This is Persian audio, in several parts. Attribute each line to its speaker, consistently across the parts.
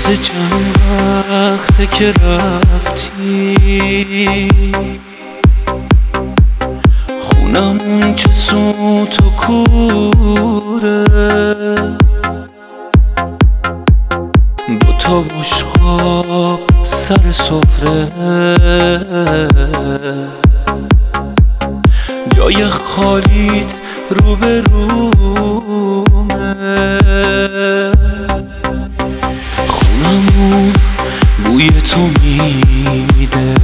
Speaker 1: تازه چند وقته که رفتی، خونمون چه سوت و کوره، دوتا بشقاب سر سفره، جای خالیت روبرومه، خونمون بوی تو میده،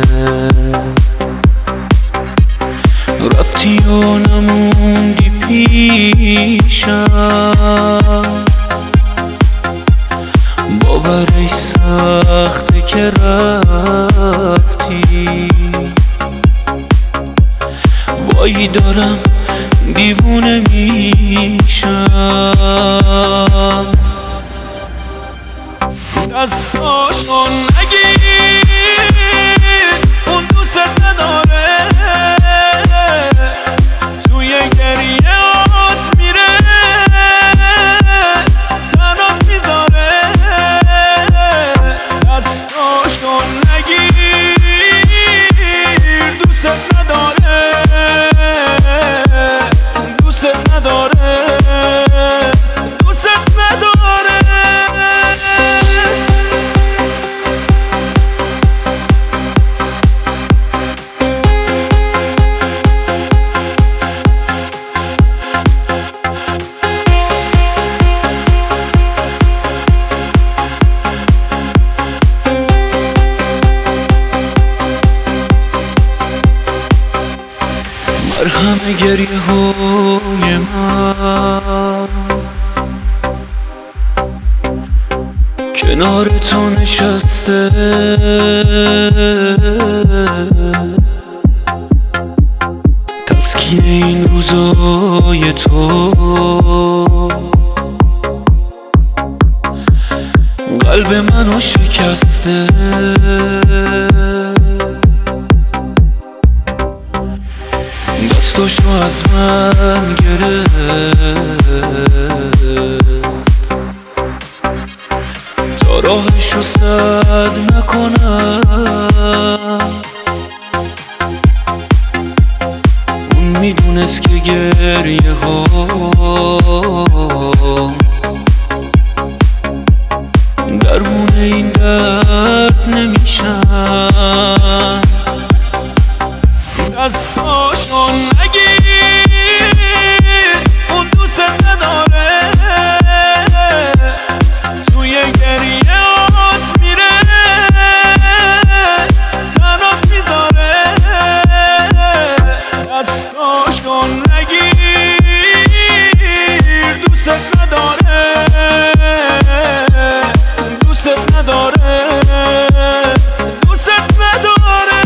Speaker 1: رفتی و نموندی پیشم، باورش سخته که رفتی، وای دارم دیوونه میشم. دستاشو نگیر، اون دوست نداره، توی گریهات میره، تنات میذاره. دستاشو نگیر، دوست نداره، دوست نداره، دوست نداره. مرهم گریه های من کنار تو نشسته، تسکین این روزای تو، قلب منو شکسته. دستاشو از من گرفت تا راهشو سد نکنم، اون میدونست که گریه ها درمون این درد نمیشن. دستاشو نگیر، اون دوست نداره، توی گریهات میره، تنات میذاره. دستاشو نگیر، دوست نداره، دوست نداره، دوست نداره.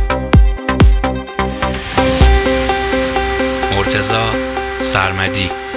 Speaker 2: مرتضی سرمدی.